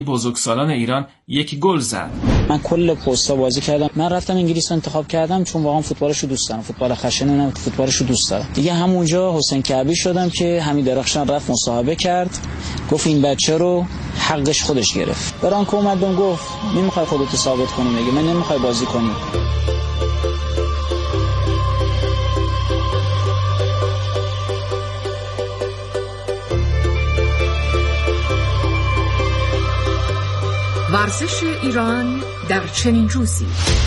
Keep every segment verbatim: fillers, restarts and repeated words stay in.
بزرگسالان ایران یک گل زد. من کل پستا بازی کردم. من رفتم انگلیس انتخاب کردم چون واقعا فوتبالشو دوست دارم. فوتبال خشن نه، فوتبالشو دوست دارم. دیگه همونجا حسین کعبی شدم که حمید درخشان رفت مصاحبه کرد، گفت این بچه رو حقش خودش گرفت. برانکو اومد بهم گفت نمیخوای خودت ثابت کنی، میگه من نمیخوای بازی کنی. ورزش ایران در چنین روزی.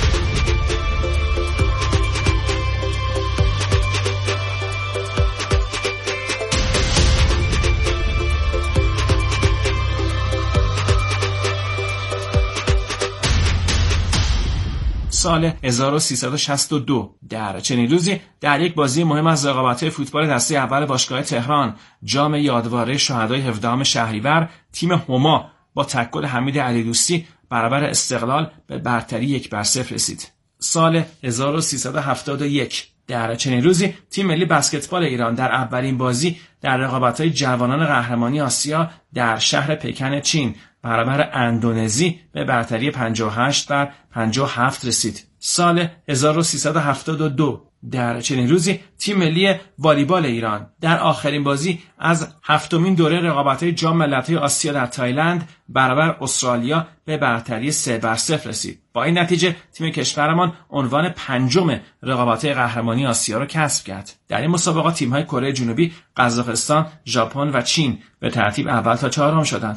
سال هزار و سیصد و شصت و دو در چنین روزی در یک بازی مهم از رقابت‌های فوتبال دسته اول باشگاه تهران جام یادواره شهدای هفدهم شهریور، تیم هما با تکل حمید علیدوستی برابر استقلال به برتری یک بر صفر رسید. سال هزار و سیصد و هفتاد و یک در چنین روزی تیم ملی بسکتبال ایران در اولین بازی در رقابت‌های جوانان قهرمانی آسیا در شهر پکن چین برابر اندونزی به برتری پنجاه و هشت بر پنجاه و هفت رسید. سال هزار و سیصد و هفتاد و دو در چنین روزی تیم ملی والیبال ایران در آخرین بازی از هفتمین دوره رقابت‌های جام ملت‌های آسیا در تایلند برابر استرالیا به برتری سه بر صفر رسید. با این نتیجه تیم کشورمان عنوان پنجم رقابت‌های قهرمانی آسیا را کسب کرد. در این مسابقات تیم‌های کره جنوبی، قزاقستان، ژاپن و چین به ترتیب اول تا چهارم شدند.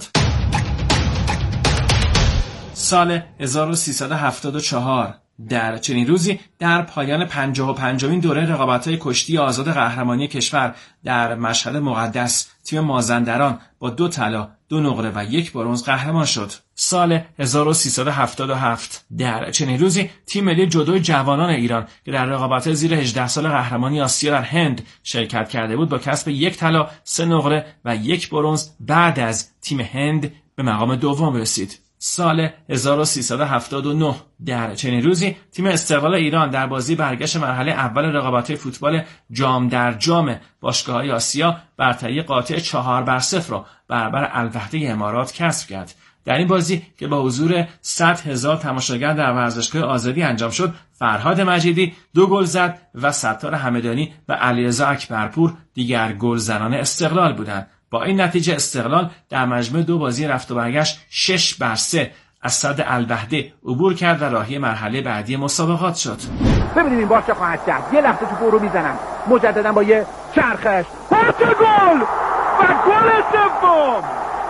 سال هزار و سیصد و هفتاد و چهار در چنین روزی در پایان پنجاه و پنجمین دوره رقابت‌های کشتی آزاد قهرمانی کشور در مشهد مقدس تیم مازندران با دو طلا، دو نقره و یک برنز قهرمان شد. سال هزار و سیصد و هفتاد و هفت در چنین روزی تیم ملی جودو جوانان ایران که در رقابت‌های زیر هجده سال قهرمانی آسیا در هند شرکت کرده بود با کسب یک طلا، سه نقره و یک برنز بعد از تیم هند به مقام دوم رسید. سال هزار و سیصد و هفتاد و نه در چنین روزی تیم استقلال ایران در بازی برگشت مرحله اول رقابت‌های فوتبال جام در جام باشگاه‌های آسیا برتری قاطع چهار بر صفر را برابر الوحده امارات کسب کرد. در این بازی که با حضور صد هزار تماشاگر در ورزشگاه آزادی انجام شد، فرهاد مجیدی دو گل زد و ستار همدانی و علیرضا اکبرپور دیگر گلزنان استقلال بودند. با این نتیجه استقلال در مجموع دو بازی رفت و برگشت شش بر سه از صد الوحده عبور کرد و راهی مرحله بعدی مسابقات شد. ببینیم این بار چه خواهد کرد. یه لحظه توپ رو میزنن مجددا با یه چرخش پاس گل و گل سوم.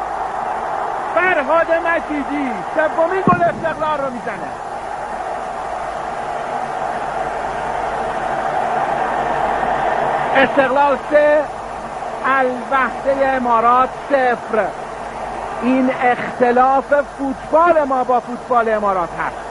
فرهاد مجیدی سومین گل استقلال رو میزنه. استقلال سه الوحده امارات صفر. این اختلاف فوتبال ما با فوتبال امارات هست.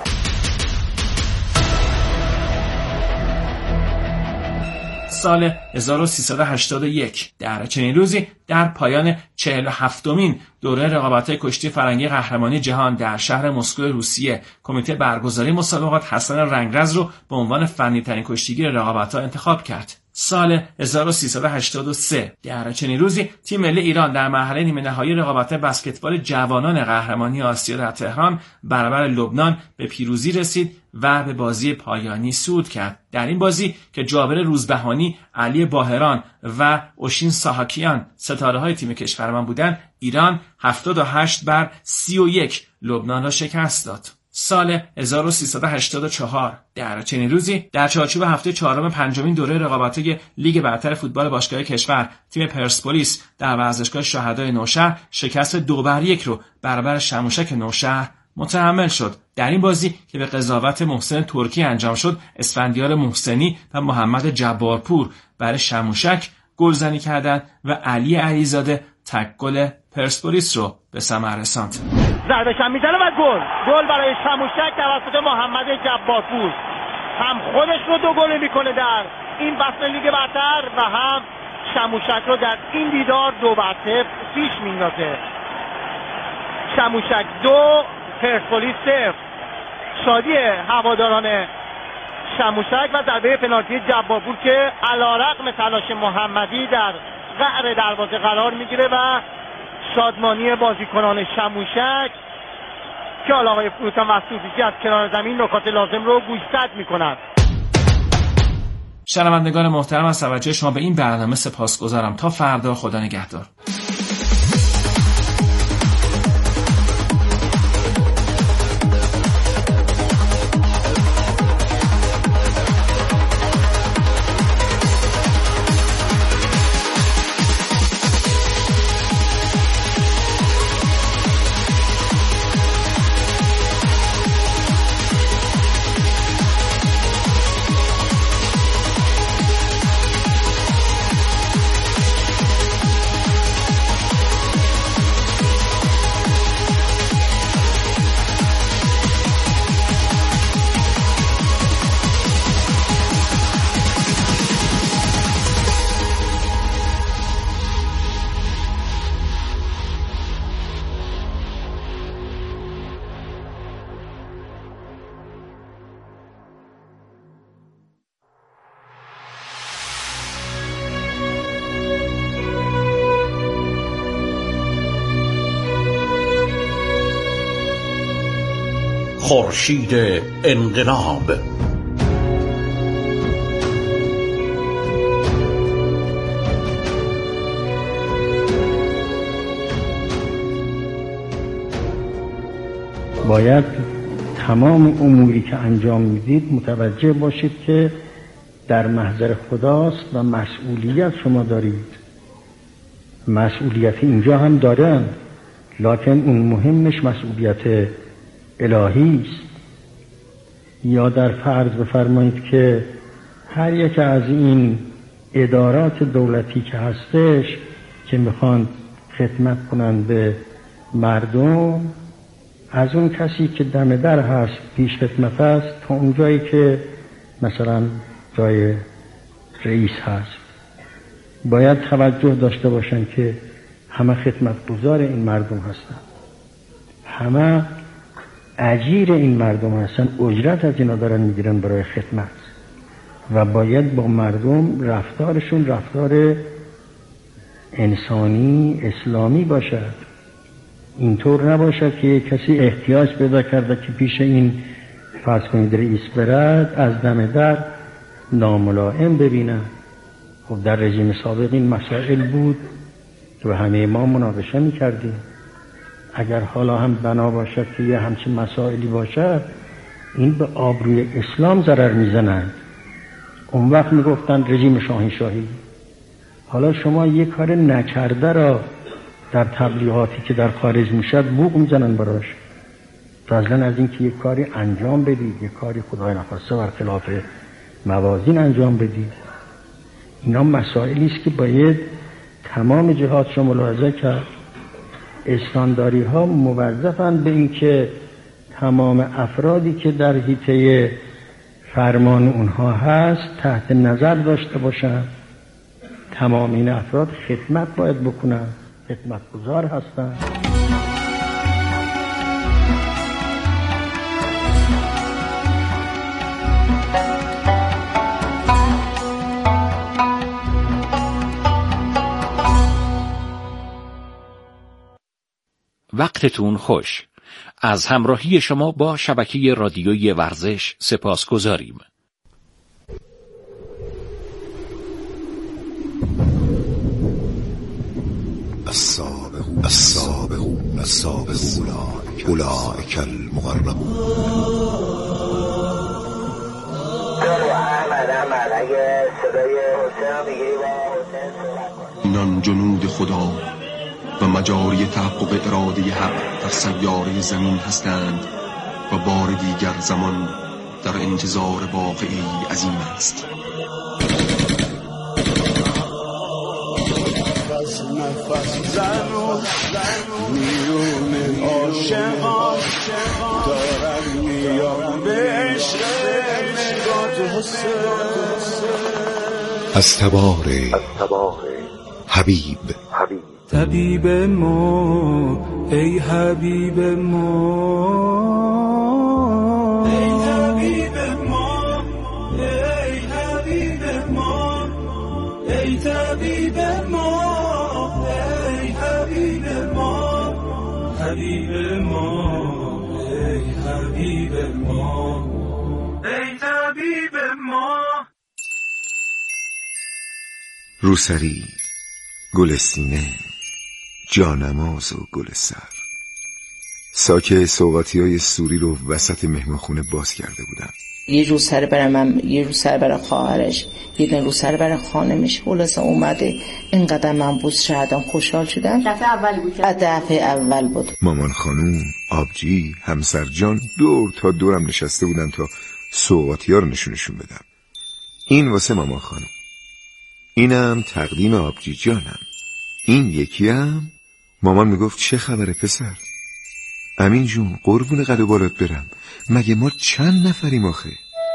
سال هزار و سیصد و هشتاد و یک در چنین روزی در پایان چهل و هفتمین دوره رقابت‌های کشتی فرنگی قهرمانی جهان در شهر مسکو روسیه کمیته برگزاری مسابقات حسن رنگرز رو به عنوان فنی‌ترین کشتیگیر رقابت‌ها انتخاب کرد. سال هزار و سیصد و هشتاد و سه در چنین روزی تیم ملی ایران در مرحله نیمه نهایی رقابت بسکتبال جوانان قهرمانی آسیا در تهران برابر لبنان به پیروزی رسید و به بازی پایانی صعود کرد. در این بازی که جابر روزبهانی، علی باهران و اوشین ساهاکیان ستاره‌های تیم کشورمان بودند، ایران هفتاد و هشت بر سی و یک لبنان را شکست داد. سال هزار و سیصد و هشتاد و چهار در چنین روزی در چارچوب هفته چهارم پنجمین دوره رقابت‌های لیگ برتر فوتبال باشگاه کشور تیم پرسپولیس در ورزشگاه شهدای نوشهر شکست دو بر یک رو برابر شموشک نوشهر متحمل شد. در این بازی که به قضاوت محسن ترکی انجام شد، اسفندیار محسنی و محمد جبارپور برای شموشک گلزنی کردند و علی علیزاده تک گل پرسپولیس رو به ثمر رساند. ضربه شم میزنه و گل گل برای شموشک توسط محمد جبارپور. هم خودش رو دو گل میکنه در این فصل لیگ برتر و هم شموشک رو در این دیدار دو بر صفر پیش میندازه. شموشک دو پرسپولیس صفر. شادی هواداران شموشک و ضربه پنالتی جبارپور که علیرغم تلاش محمدی در قعر دروازه قرار میگیره و شادمانی بازیکنان شموشک که حالا آقای فروتن و سوزیکی از کنار زمین نکات لازم رو گوشزد میکنند. شنوندگان محترم، از توجه شما به این برنامه سپاسگزارم. تا فردا، خدا نگهدار. خورشید انقلاب. باید تمام اموری که انجام میدید متوجه باشید که در محضر خداست و مسئولیت شما دارید. مسئولیت اینجا هم دارن، لکن اون مهمش مسئولیت الهی است. یا در فرض بفرمایید که هر یک از این ادارات دولتی که هستش که میخوان خدمت کنن به مردم، از اون کسی که دم در هست پیش خدمت است تا اون جایی که مثلا جای رئیس هست، باید توجه داشته باشن که همه خدمتگزار این مردم هستن، همه اجیر این مردم هستن، اجرت از اینا دارن میگیرن برای خدمت و باید با مردم رفتارشون رفتار انسانی اسلامی باشد. اینطور نباشد که کسی احتیاج پیدا کرده که پیش این فرض کنید رئیس برد از دم در ناملائم ببینن. خب در رژیم سابق این مسائل بود که همه ما مناقشه میکردیم. اگر حالا هم بنا باشد که یه همچین مسائلی باشد، این به آبروی اسلام ضرر میزنند. اون وقت میگفتن رژیم شاهنشاهی. حالا شما یه کار نکرده را در تبلیغاتی که در خارج میشد بوق میزنن براش، فضلا از این که یه کاری انجام بدید، یه کاری خدای نخواسته برخلاف موازین انجام بدید. اینا مسائلی است که باید تمام جهاتش ملاحظه کرد. استانداری ها موظفن به این که تمام افرادی که در حیطه فرمان اونها هست تحت نظر داشته باشن. تمام این افراد خدمت باید بکنن، خدمتگزار هستن. وقتتون خوش. از همراهی شما با شبکه رادیویی ورزش سپاسگزاریم. السابقون السابقون السابقون اولئک المقربون. اینان جنود خدا و مجاری تحقق اراده حق در سیاره زمین هستند و بار دیگر زمان در انتظار واقعی عظیم است. نفس زن و میون عاشقان دارن میان به عشق نگات حسین. از تبار حبیب طبیب ما ای حبیب ما، ای حبیب ما، ای حبیب ما، ای طبیب ما، ای حبیب ما، حبیب ما، ما ای طبیب ما. روسری، گلستینه، جانماز و گل سر. ساکه سوغاتی های سوری رو وسط مهمانخونه باز کرده بودن. یه روسر برای من، یه روسر برای خواهرش، یه دن روسر برای خانمش. خلاصه اومده اینقدر من بوس شدم، خوشحال شدم. دفعه اول بود. دفعه اول بود. مامان خانوم، آبجی، همسر جان دور تا دورم نشسته بودن تا سوغاتی ها رو نشونشون بدم. این واسه مامان خانوم، اینم تقدیم آبجی جانم. این یکی هم مامان میگفت چه خبره پسر؟ امین جون قربون قد و بالات برم، مگه ما چند نفریم آخه؟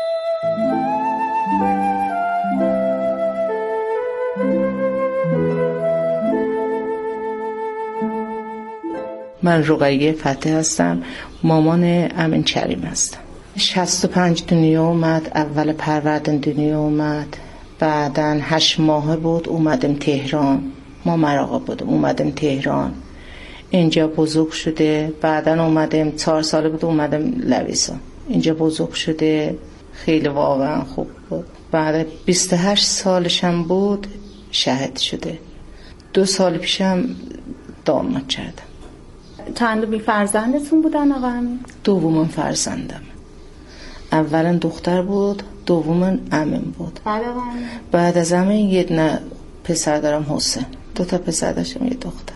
من رقیه فتح هستم، مامان امین کریم هستم. شصت و پنج دنیا اومد، اول پروردن دنیا اومد، بعدن هشت ماه بود اومدم تهران. ما مراقه بودم اومدم تهران، اینجا بزرگ شده. بعدن اومدم چهار ساله بود اومدم لویسان، اینجا بزرگ شده. خیلی واقعا خوب بود. بعد بیست و هشت سالشم بود شهید شده. دو سال پیشم داماد کردم. چند بی فرزندتون بودن آقا امین؟ دومم فرزندم. اولا دختر بود، دومم امین بود. بعد آقا امین؟ بعد از امین یه نه پسر دارم حسین. دو تا پسر داشتم یه دختر.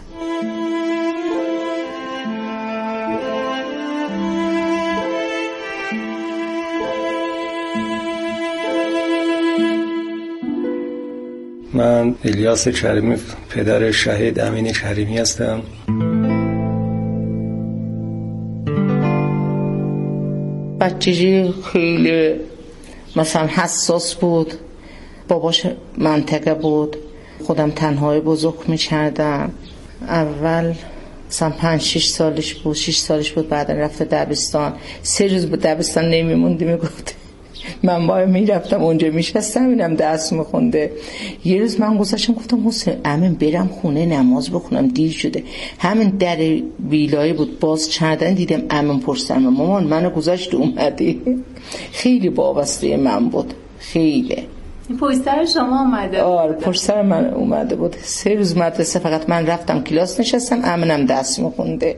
من الیاس کریمی، پدر شهید امین کریمی هستم. بچگی خیلی مثلا حساس بود، باباش منطقه بود، خودم تنهایی بزرگ می کردم. اول مثلا پنج شش سالش بود، شش سالش بود، بعد رفته دبستان. سه روز بود دبستان نمیموندی، میگفت من باید میرفتم اونجا میشستم اینم درس میخونده. یه روز من گذاشتم گفتم حسین امین برم خونه نماز بخونم، دیر شده. همین در ویلایی بود باز کردن، دیدم امین پرسیدم مامان منو گذاشت اومدی؟ خیلی وابسته من بود، خیلی. این پشت شما اومده؟ آره پشت من اومده بود. سه روز مدرسه فقط من رفتم کلاس نشستم، امینم درس میخونده.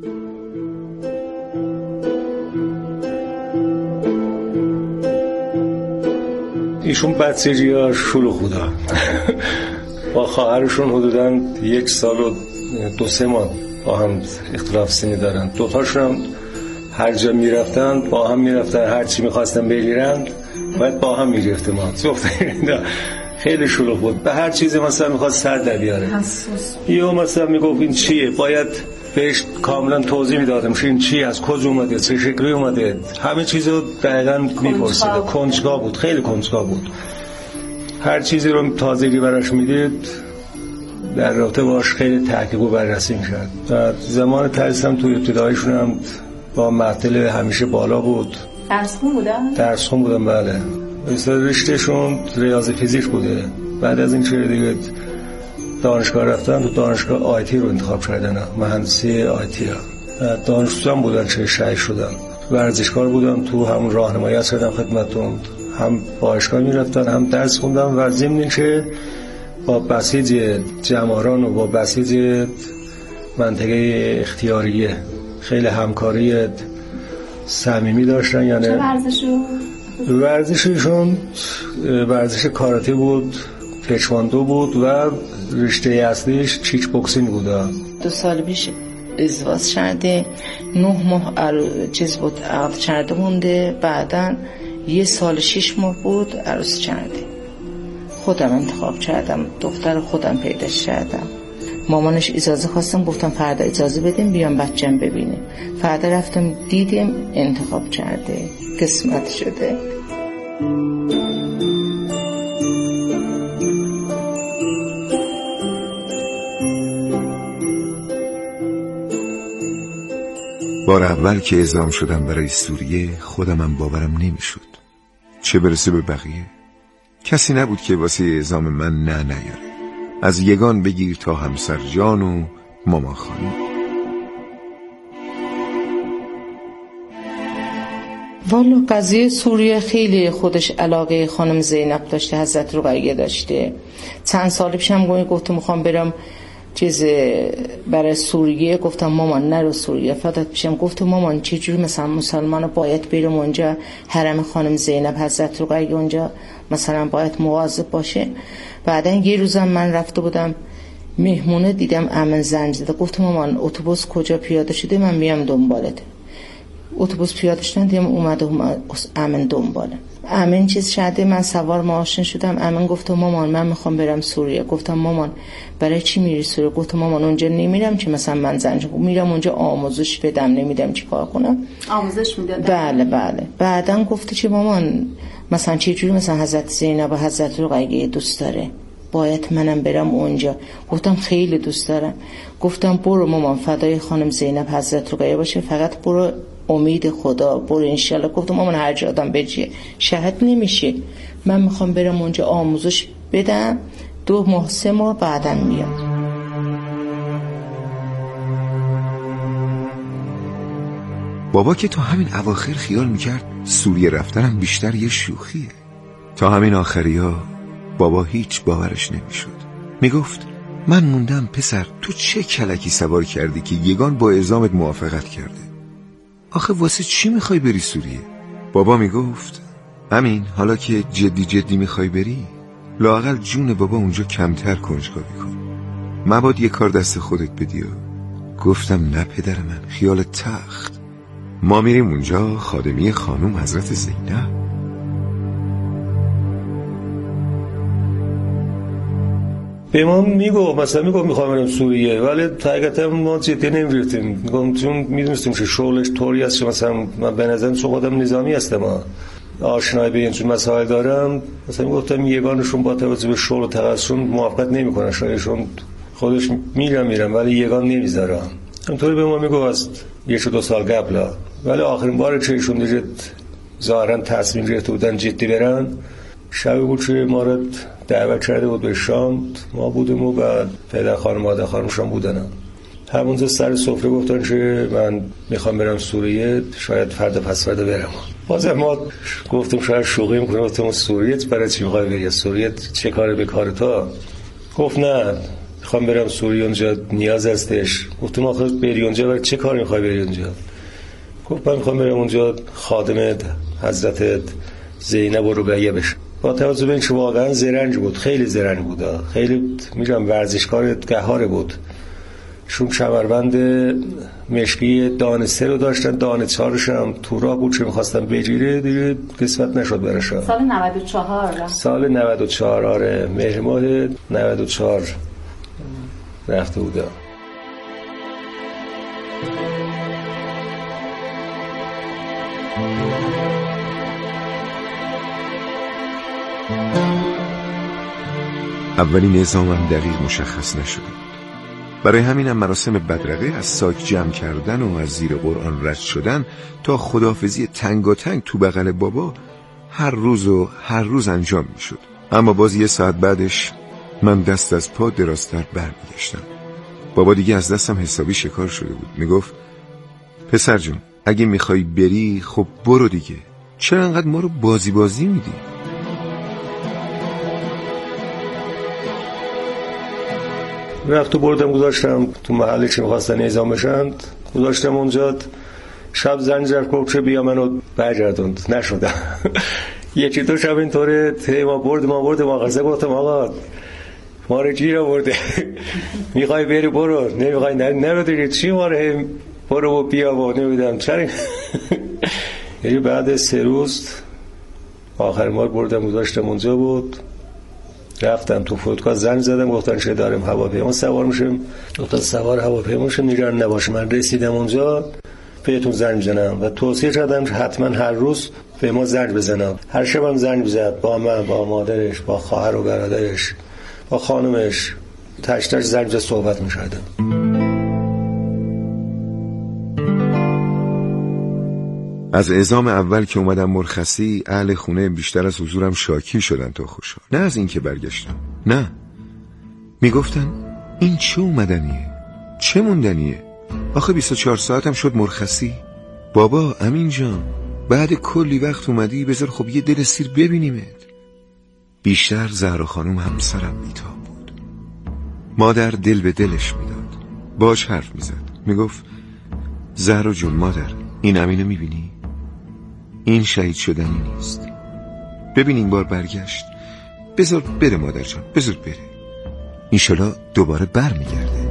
ایشون بچگی ها شلوغ بودن. با خواهرشون حدوداً یک سال و دو سه ماه با هم اختلاف سنی دارن. دوتاشون هم هر جا میرفتن با هم میرفتن، هر چی میخواستن بگیرن باید با هم میرفتن. ما خیلی شلوغ بود، به هر چیزی مثلا میخواست سر در بیاره. یا مثلا میگفت این چیه، باید بهش کاملا توضیح میدادم این چی، از کجا اومده، چه شکلی اومده، همه چیزو دقیقاً میپرسید. کنجکاو بود، خیلی کنجکاو بود. هر چیزی رو تازگی براش میدید در رابطه باش خیلی تحقیق و بررسی میشد. در زمان تدریس هم توی ابتدایشون هم با معطل همیشه بالا بود. درس خون بودن؟ درس خون بودن بله. مثلا رشتهشون ریاضی فیزیک بوده. بعد از این چه دیگه دانشگاه رفتن، تو دانشگاه آیتی رو انتخاب کردن، مهندسی آیتی ها. دانشجو هم بودن چه شهید شدن. ورزشکار بودن، تو هم راهنمایی کردم خدمتتون، هم باشگاه میرفتن هم درس خوندن و ضمن اینکه با بسیج جماران و با بسیج منطقه اختیاریه خیلی همکاری صمیمی داشتن. یعنی چه ورزشو؟ ورزششون ورزش کاراته بود، تکواندو بود و رشته اصلیش کیک بوکسینگ بود. دو سال پیش ازدواج کرده، نه ماه چیز بود عقد کرده مونده، بعدن یه سال شش ماه بود عروس کرده. خودم انتخاب کردم، دختر خودم پیدا کردم. مامانش اجازه خواستم، گفتم فردا اجازه بدیم بیام بچه‌م ببینیم. فردا رفتم دیدیم انتخاب کرده، قسمت شده. بار اول که اعزام شدم برای سوریه خودمم باورم نمیشد، چه برسه به بقیه. کسی نبود که واسه اعزام من نه نیاره، از یگان بگیر تا همسر جان و مامان خانم. والا قضیه سوریه خیلی خودش علاقه خانم زینب داشته، حضرت رقیه داشته. چند سال پیشم گفتم میخوام برم چیز برای سوریه، گفتم مامان نرو سوریه فقط پیشم. گفتم مامان چه جوری مثلا مسلمان باید برم اونجا، حرم خانم زینب حضرت رقیه اونجا مثلا باید مواظب باشه. بعدن یه روزم من رفته بودم مهمونه، دیدم امن زنگ زده، گفتم مامان اتوبوس کجا پیاده شده من میام دنبالت. اتوبوس پیاده شدن دیدم اومده امن دنباله. امن چیز شده، من سوار ماشین شدم. امن گفت مامان من میخوام برم سوریه. گفتم مامان برای چی میری سوریه؟ گفت مامان اونجا نمیرم که مثلا من زنج میرم اونجا آموزش بدم، نمیدم چی کار کنم. آموزش میدادم. بله بله. بعدن گفت چه مامان مثلا چه جوری مثلا حضرت زینب و حضرت رقیه دوست داره، باید منم برم اونجا. گفتم خیلی دوست دارم. گفتم برو مامان فدای خانم زینب حضرت رقیه باشه، فقط برو امید خدا برو انشالله. گفتم مامان هر جا آدم بجیه شهد نمیشه، من میخوام برم اونجا آموزش بدم دو ماه سه ماه بعدم میام. بابا که تا همین اواخر خیال میکرد سوریه رفتنم بیشتر یه شوخیه. تا همین آخری ها بابا هیچ باورش نمیشد. میگفت من موندم پسر، تو چه کلکی سوار کردی که یگان با اعزامت موافقت کرده؟ آخه واسه چی میخوای بری سوریه؟ بابا میگفت امین حالا که جدی جدی میخوای بری، لااقل جون بابا اونجا کمتر کنجکاوی کن، مباد یه کار دست خودت بدی. گفتم نه پدر من، خیال تخت، ما میریم اونجا خادمی خانم حضرت زینب. به ما میگو مثلا میگو میخوام برم سوریه، ولی حقیقتا ما جدی نمیگرفتیم. میگم چون میدونستیم که شغلش طوری است که مثلا من به نظرم صحبتم نظامی هستم، ما آشنایی به این چون مسائل دارم. مثلا میگفتم یگانشون با توجه به شغل و تخصصشون موافقت نمیکنن، شایدشون خودش میرم میرم ولی یگان نمیذارن. همطوری به ما میگو از یک دو سال قبل، ولی آخرین بار که ایشون دیگه ظاهرا تصمیم گرفته بودن جدی برن، شب بود که ما رو دعوت کرده بود به شام، ما بودیم و بعد پدر خانم مادر خانمشان بودن. همونجا سر سفره گفتن که من میخوام برم سوریه، شاید فردا پس فردا برم. بازم ما گفتم شاید شوخی میکنم، گفتم سوریه برای چی میخوای بری؟ سوریه چه کاره به کار تا؟ گفت نه میخوام برم سوریه، اونجا نیاز هستش. گفتم آخه بری اونجا برای چه کار میخوای بری اونجا؟ گفت من میخوام برم اونجا خادم حضرت زینب و رقیه بشم. با توجه به اینکه واقعا زرنج بود، خیلی زرنج بود، خیلی میگم ورزشکار قهار بود. شون کمربند مشکی دانه سه رو داشتن، دانه چهارش هم تو راه بود که میخواستن بگیره، دیگه قسمت نشد برشا. سال نود و چهار سال نود و چهار آره مهر ماه نود و چهار رفته بودم. اولین نظامم دقیق مشخص نشده بود. برای همینم مراسم بدرقه از ساک جمع کردن و از زیر قرآن رد شدن تا خداحافظی تنگاتنگ تو بغل بابا هر روز و هر روز انجام می شد. اما باز یه ساعت بعدش من دست از پا دراستر برمیگشتم. بابا دیگه از دستم حسابی شکار شده بود. میگفت پسر جون اگه میخوای بری خب برو دیگه، چرا انقدر ما رو بازی بازی میدی؟ رفت و بردم گذاشتم تو محلی که میخواستن اعزام بشن، گذاشتم اونجا. شب زنگ زد گفت که بیا منو برگردوند، نشدم. یکی دو شب اینطوره تی ما برد ما برد ما قصه گفتم آقا ما رو گیر آورده، میخوای بری برو، نمیخوای نرو دیگه، چی ما رو برو و بیا و نمیدم چرا. یعنی بعد سه روز آخر ما بردم گذاشتم اونجا بود. رفتم تو فرودگاه زنگ زدم گفتن که داریم هواپیما سوار میشیم، گفتن سوار هواپیما میشیم نگران نباشه. من رسیدم اونجا بهتون زنگ بزنم و توصیه کردم که حتما هر روز به ما زنگ بزنم. هر شبم زنگ بزد، با من، با مادرش، با خواهر و برادرش، با خانمش، تش تش زنگ بزد صحبت می‌کردم. از اعزام اول که اومدم مرخصی اهل خونه بیشتر از حضورم شاکی شدن تا خوشحال. نه از این که برگشتم، نه، میگفتن این چه اومدنیه، چه موندنیه، آخه بیست و چهار ساعتم شد مرخصی. بابا امین جان بعد کلی وقت اومدی، بذار خب یه دل سیر ببینیمت. بیشتر زهرا خانوم همسرم بیتاب بود. مادر دل به دلش میداد، باش حرف میزد، میگفت زهرا جون مادر، این امینو میبینی؟ این شهید شدنی نیست. ببین این بار برگشت، بذار بره مادر جان، بذار بره، انشالله دوباره بر میگرده.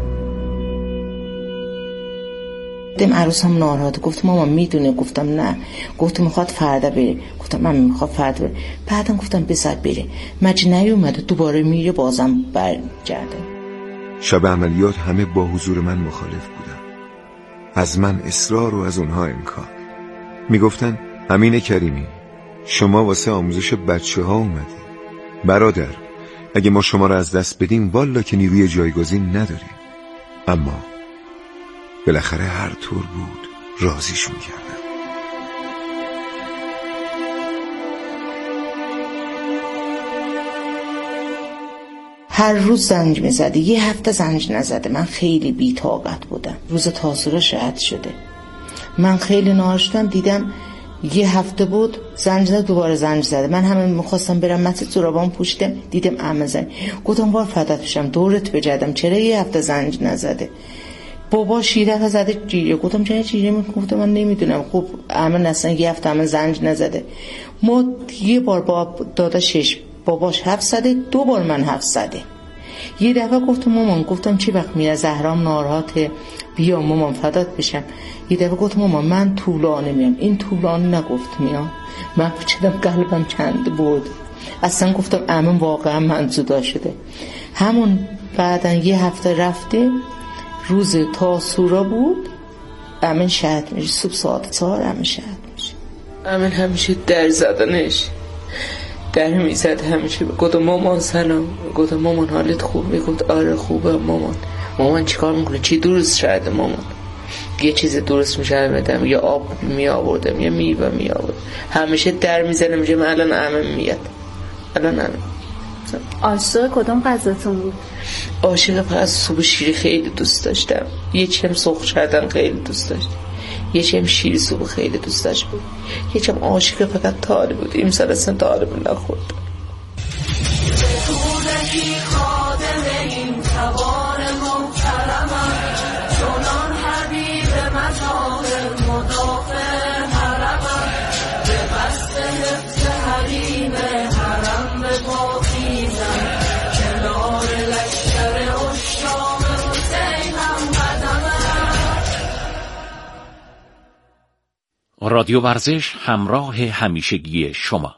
دم عروسم ناراحت، گفت ماما میدونه، گفتم نه، گفت میخواد فردا بره، گفتم من میخواد فردا بره. بعدم گفتم بذار بره، مجی نیومده، دوباره میره بازم برگرده. شب عملیات همه با حضور من مخالف بودن، از من اصرار و از اونها انکار. میگفتن امین کریمی شما واسه آموزش بچه ها اومدی، برادر اگه ما شما رو از دست بدیم والا که نیروی جایگزین نداریم. اما بالاخره هر طور بود راضیشون کردم. هر روز زنج میزده، یه هفته زنج نزده. من خیلی بی‌طاقت بودم. روز تاسوعا شهید شده، من خیلی ناراحتم. دیدم یه هفته بود زنج زده، دوباره زنج زده. من همه میخواستم برم مسجد زرابان پوشیدم، دیدم عمه زنگ، گفتم وار فدات بشم دورت بجردم، چرا یه هفته زنج نزده؟ بابا شیره زده جیره. گفتم چرا جیره میگفت من نمیدونم. خب عمه نسن یه هفته عمه زنج نزده. ما یه بار بابا داده شش، باباش هفت زده، دو بار من هفت زده. یه دفعه گفتم مامان، گفتم چی وقت میره زهرام ناراحته، بیا مامان فدات بشم. یه دفعه گفتم مامان من طولانی میام، این طولانی نگفت میام. من بچدم قلبم چند بود، اصلا گفتم عمم واقعا من جدا شده. همون بعدن یه هفته رفته، روز تاسوعا بود، عمم شهید میشه. صبح ساعت چهار عمم شهید میشه. عمم همیشه در زدنش در میزد، همیشه گفتم مامان سلام، گفتم مامان حالت خوبه؟ گفت آره خوبه مامان. مامان چیکار میکنه؟ چی درست شده مامان؟ یه چیز درست میشه بدم، یا آب می آوردم یا میوه می آوردم. همیشه در میزنه، میگه من الان عمم میاد، الان عمم. عاشق کدوم غذاتون بود؟ عاشق فقط صبح شیر خیلی دوست داشتم، یه چم سرخ کردن خیلی دوست داشتم، یه چم شیر صبح خیلی دوست داشت بود، یه چم عاشق فقط تاره بود. این سال اصلا تاره بود نخورد. رادیو ورزش همراه همیشگی شما.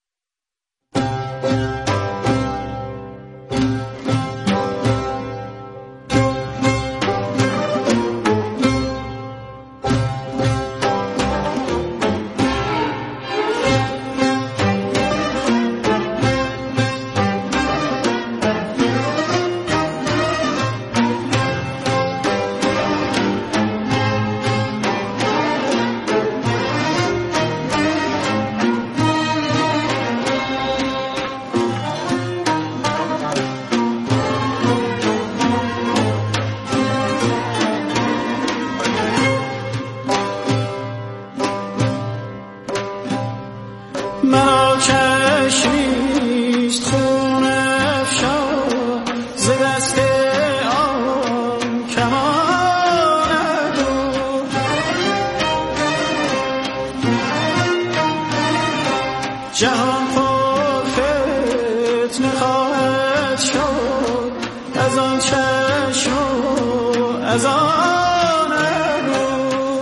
جهان پر فتنه خواهد شد از آن چشم و از آن ابرو.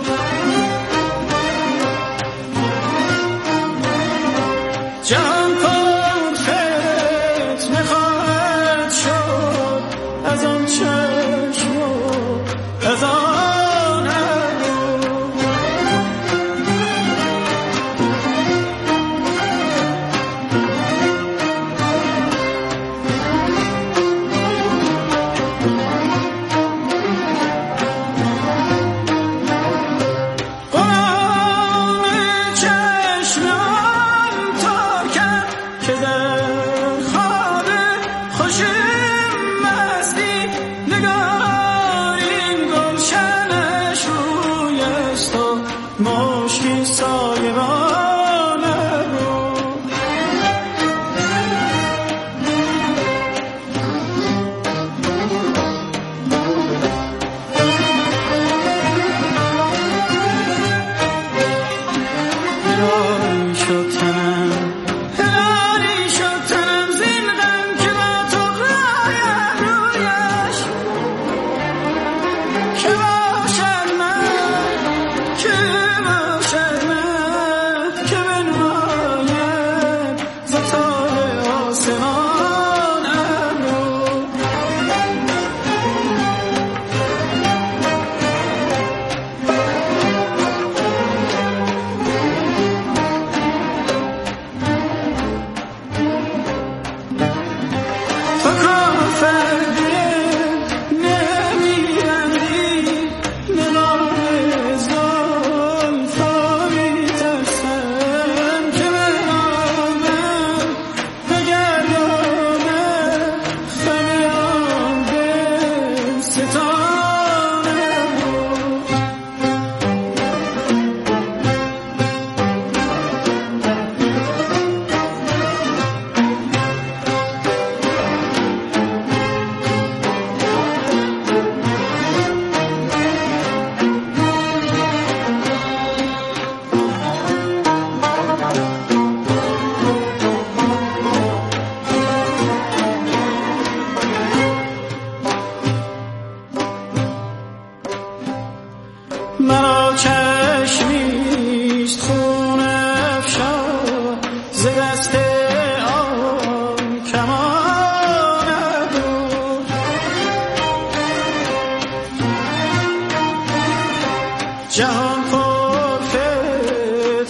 جهان پر فتنه خواهد شد از آن چشم و از آن مشکی سایه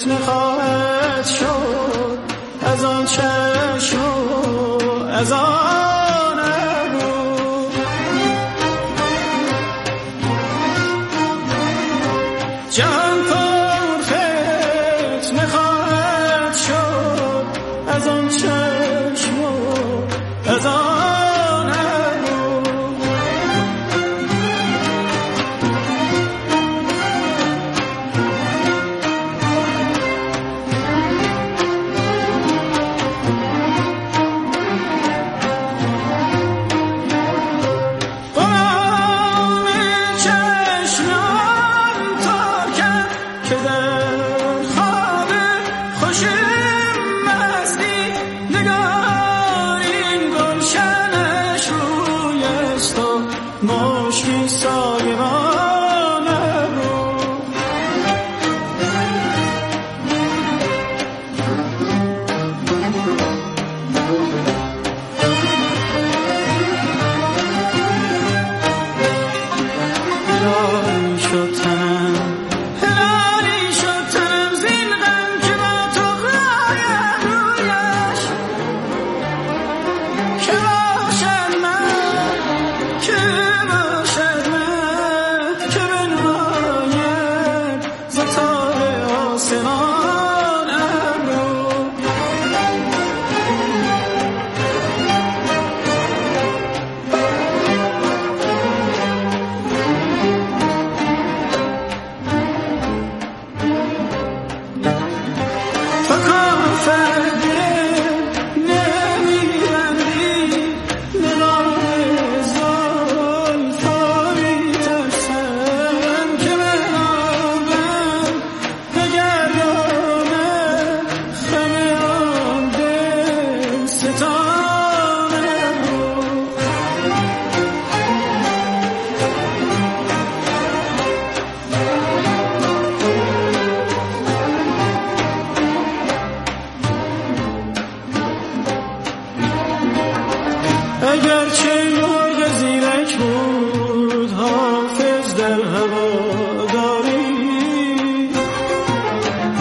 فتنه خواهد شد از آن چشم و از آن ابرو. جهان پر فتنه خواهد شد از آن چشم و از آن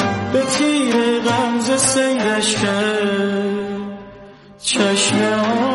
چشم